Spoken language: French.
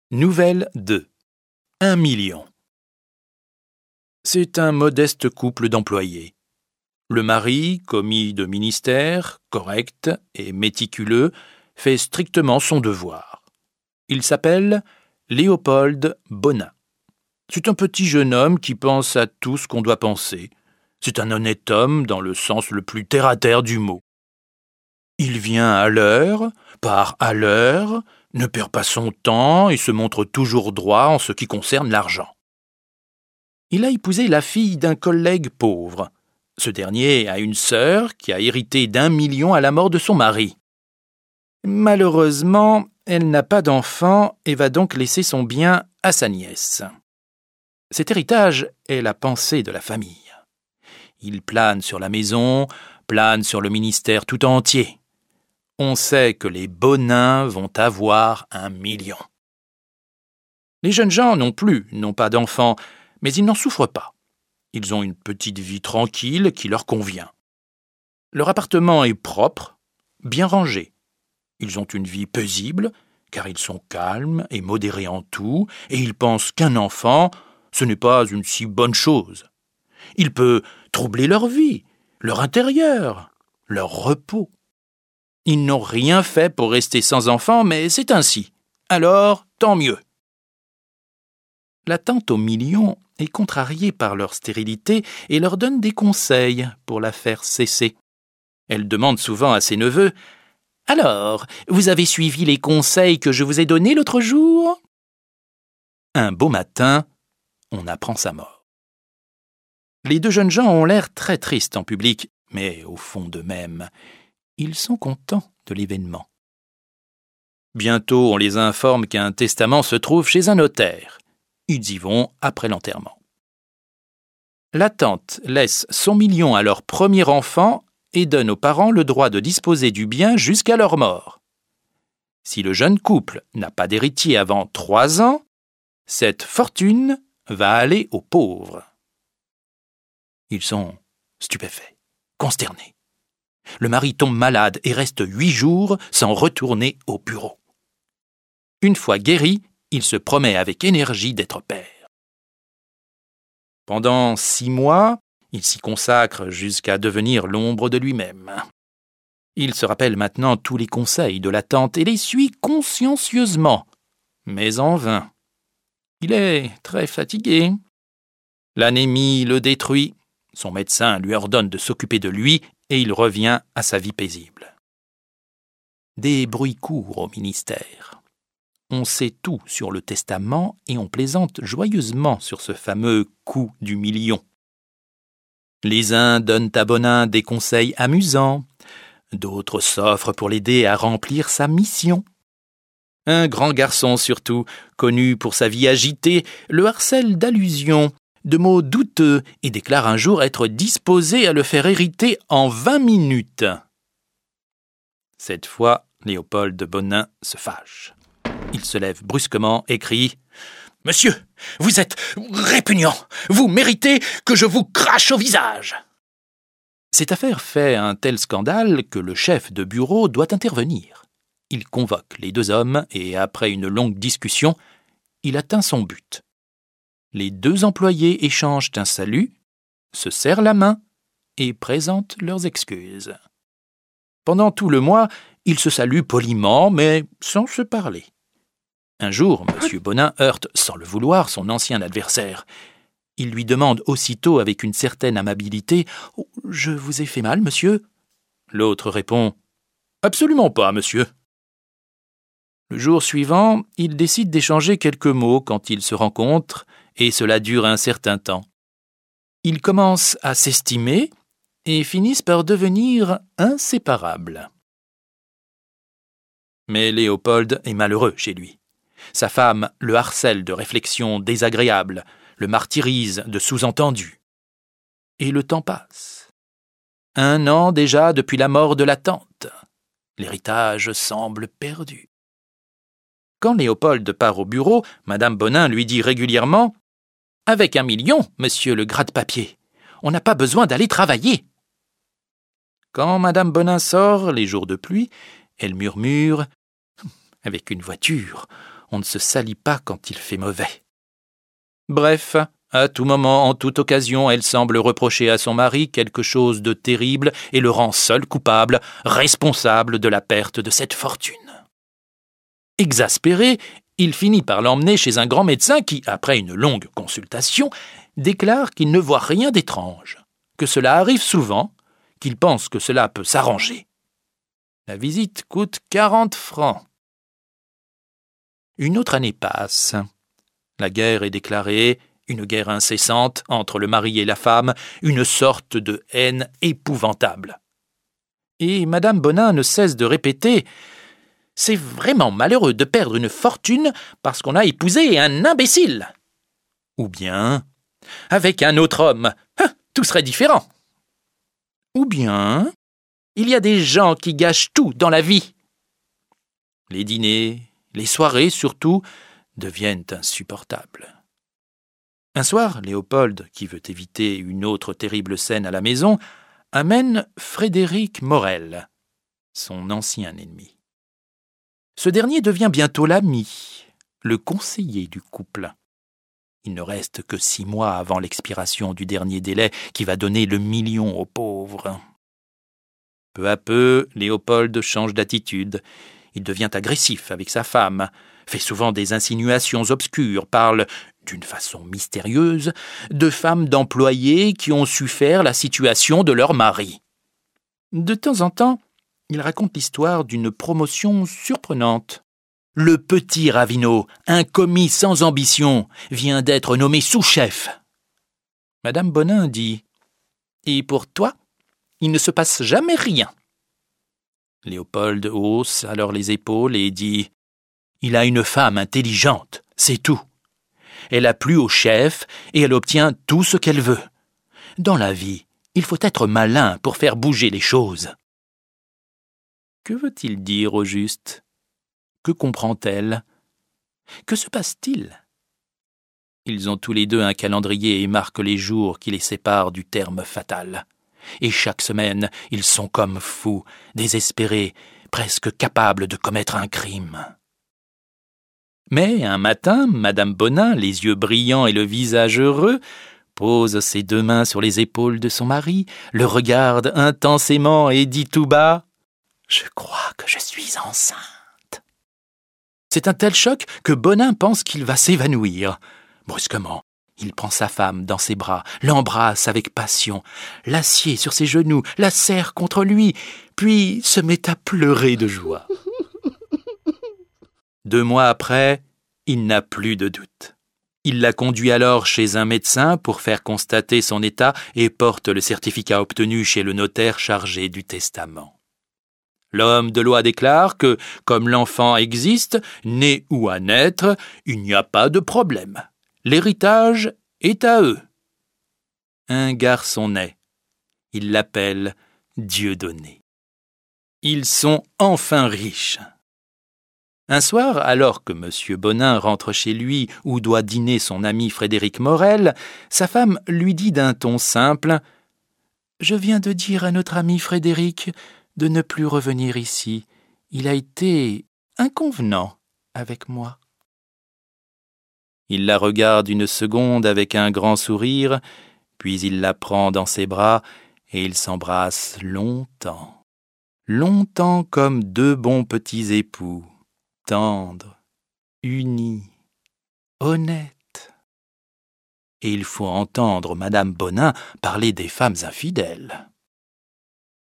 Nouvelle 2. 1 million. C'est un modeste couple d'employés. Le mari, commis de ministère, correct et méticuleux, fait strictement son devoir. Il s'appelle Léopold Bonin. C'est un petit jeune homme qui pense à tout ce qu'on doit penser. C'est un honnête homme dans le sens le plus terre-à-terre du mot. Il vient à l'heure, part à l'heure, ne perd pas son temps et se montre toujours droit en ce qui concerne l'argent. Il a épousé la fille d'un collègue pauvre. Ce dernier a une sœur qui a hérité d'1 million à la mort de son mari. Malheureusement, elle n'a pas d'enfant et va donc laisser son bien à sa nièce. Cet héritage est la pensée de la famille. Il plane sur la maison, plane sur le ministère tout entier. On sait que les Bonins vont avoir 1 million. Les jeunes gens non plus n'ont pas d'enfants, mais ils n'en souffrent pas. Ils ont une petite vie tranquille qui leur convient. Leur appartement est propre, bien rangé. Ils ont une vie paisible, car ils sont calmes et modérés en tout, et ils pensent qu'un enfant, ce n'est pas une si bonne chose. Il peut troubler leur vie, leur intérieur, leur repos. Ils n'ont rien fait pour rester sans enfants, mais c'est ainsi. Alors, tant mieux. La tante aux millions est contrariée par leur stérilité et leur donne des conseils pour la faire cesser. Elle demande souvent à ses neveux « Alors, vous avez suivi les conseils que je vous ai donnés l'autre jour ?» Un beau matin, on apprend sa mort. Les deux jeunes gens ont l'air très tristes en public, mais au fond d'eux-mêmes, ils sont contents de l'événement. Bientôt, on les informe qu'un testament se trouve chez un notaire. Ils y vont après l'enterrement. La tante laisse son million à leur premier enfant et donne aux parents le droit de disposer du bien jusqu'à leur mort. Si le jeune couple n'a pas d'héritier avant 3 ans, cette fortune va aller aux pauvres. Ils sont stupéfaits, consternés. Le mari tombe malade et reste 8 jours sans retourner au bureau. Une fois guéri, il se promet avec énergie d'être père. Pendant 6 mois, il s'y consacre jusqu'à devenir l'ombre de lui-même. Il se rappelle maintenant tous les conseils de la tante et les suit consciencieusement, mais en vain. Il est très fatigué. L'anémie le détruit. Son médecin lui ordonne de s'occuper de lui et il revient à sa vie paisible. Des bruits courent au ministère. On sait tout sur le testament et on plaisante joyeusement sur ce fameux coup du million. Les uns donnent à Bonin des conseils amusants, d'autres s'offrent pour l'aider à remplir sa mission. Un grand garçon surtout, connu pour sa vie agitée, le harcèle d'allusions, de mots douteux et déclare un jour être disposé à le faire hériter en 20 minutes. Cette fois, Léopold Bonin se fâche. Il se lève brusquement et crie « Monsieur, vous êtes répugnant. Vous méritez que je vous crache au visage !» Cette affaire fait un tel scandale que le chef de bureau doit intervenir. Il convoque les 2 hommes et, après une longue discussion, il atteint son but. Les 2 employés échangent un salut, se serrent la main et présentent leurs excuses. Pendant tout le mois, ils se saluent poliment, mais sans se parler. Un jour, M. Bonin heurte sans le vouloir son ancien adversaire. Il lui demande aussitôt avec une certaine amabilité « Je vous ai fait mal, monsieur ?» L'autre répond « Absolument pas, monsieur. » Le jour suivant, ils décident d'échanger quelques mots quand ils se rencontrent, et cela dure un certain temps. Ils commencent à s'estimer et finissent par devenir inséparables. Mais Léopold est malheureux chez lui. Sa femme le harcèle de réflexions désagréables, le martyrise de sous-entendus. Et le temps passe. 1 an déjà depuis la mort de la tante. L'héritage semble perdu. Quand Léopold part au bureau, Madame Bonin lui dit régulièrement « Avec 1 million, monsieur le gratte-papier, on n'a pas besoin d'aller travailler. » Quand Madame Bonin sort les jours de pluie, elle murmure « Avec une voiture, on ne se salit pas quand il fait mauvais. Bref, à tout moment, en toute occasion, elle semble reprocher à son mari quelque chose de terrible et le rend seul coupable, responsable de la perte de cette fortune. Exaspéré, il finit par l'emmener chez un grand médecin qui, après une longue consultation, déclare qu'il ne voit rien d'étrange, que cela arrive souvent, qu'il pense que cela peut s'arranger. La visite coûte 40 francs. Une autre année passe. La guerre est déclarée, une guerre incessante entre le mari et la femme, une sorte de haine épouvantable. Et Madame Bonin ne cesse de répéter « C'est vraiment malheureux de perdre une fortune parce qu'on a épousé un imbécile !» Ou bien « Avec un autre homme, tout serait différent !» Ou bien « Il y a des gens qui gâchent tout dans la vie !» Les dîners, les soirées surtout, deviennent insupportables. Un soir, Léopold, qui veut éviter une autre terrible scène à la maison, amène Frédéric Morel, son ancien ennemi. Ce dernier devient bientôt l'ami, le conseiller du couple. Il ne reste que 6 mois avant l'expiration du dernier délai qui va donner le million aux pauvres. Peu à peu, Léopold change d'attitude. Il devient agressif avec sa femme, fait souvent des insinuations obscures, parle, d'une façon mystérieuse, de femmes d'employés qui ont su faire la situation de leur mari. De temps en temps, il raconte l'histoire d'une promotion surprenante. Le petit Ravineau, un commis sans ambition, vient d'être nommé sous-chef. Madame Bonin dit « Et pour toi, il ne se passe jamais rien. » Léopold hausse alors les épaules et dit « Il a une femme intelligente, c'est tout. Elle a plu au chef et elle obtient tout ce qu'elle veut. Dans la vie, il faut être malin pour faire bouger les choses. » Que veut-il dire au juste ? Que comprend-elle ? Que se passe-t-il ? Ils ont tous les deux un calendrier et marquent les jours qui les séparent du terme fatal. Et chaque semaine, ils sont comme fous, désespérés, presque capables de commettre un crime. Mais un matin, Madame Bonin, les yeux brillants et le visage heureux, pose ses 2 mains sur les épaules de son mari, le regarde intensément et dit tout bas « Je crois que je suis enceinte. » C'est un tel choc que Bonin pense qu'il va s'évanouir. Brusquement, il prend sa femme dans ses bras, l'embrasse avec passion, l'assied sur ses genoux, la serre contre lui, puis se met à pleurer de joie. 2 mois après, il n'a plus de doute. Il la conduit alors chez un médecin pour faire constater son état et porte le certificat obtenu chez le notaire chargé du testament. L'homme de loi déclare que, comme l'enfant existe, né ou à naître, il n'y a pas de problème. L'héritage est à eux. Un garçon naît. Ils l'appellent Dieudonné. Ils sont enfin riches. Un soir, alors que M. Bonin rentre chez lui où doit dîner son ami Frédéric Morel, sa femme lui dit d'un ton simple « Je viens de dire à notre ami Frédéric de ne plus revenir ici. Il a été inconvenant avec moi. » Il la regarde une seconde avec un grand sourire, puis il la prend dans ses bras et ils s'embrassent longtemps. Longtemps comme 2 bons petits époux, tendres, unis, honnêtes. Et il faut entendre Madame Bonin parler des femmes infidèles.